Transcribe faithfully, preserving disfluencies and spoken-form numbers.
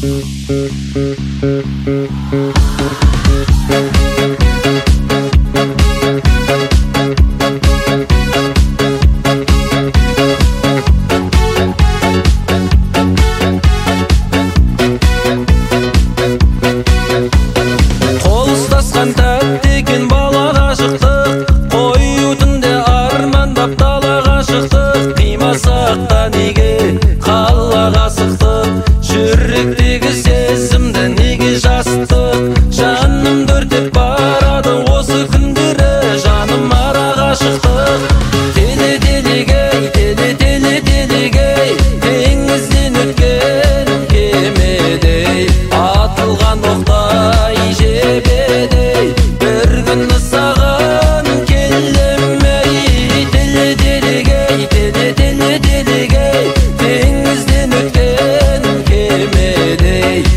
Жүректегі сезімді неге жастық, жаным дүртеп барады осы күндері, жаным ара ғашықтық. Теле телегей, теле теле телегей, теңізден өткен кемедей, атылған оқтай жебедей, бір күні саған келемей. Теле телегей, теле теле телегей, теңізден өткен кемедей,